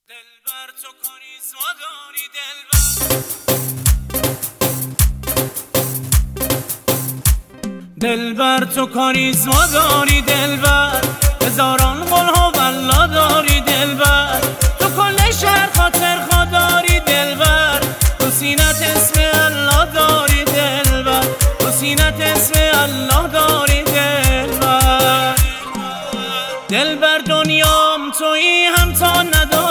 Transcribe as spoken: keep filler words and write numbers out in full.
دلبر تو کاریزما داری دلبر دلبر تو کاریزما داری دلبر، هزاران قل هو والله داری دلبر، تو کل شهر خاطر خوا داری دلبر، تو سینت اسم الله داری دلبر، تو سینت اسم الله داری دلبر. دلبر دنیام تویی هم تا نداری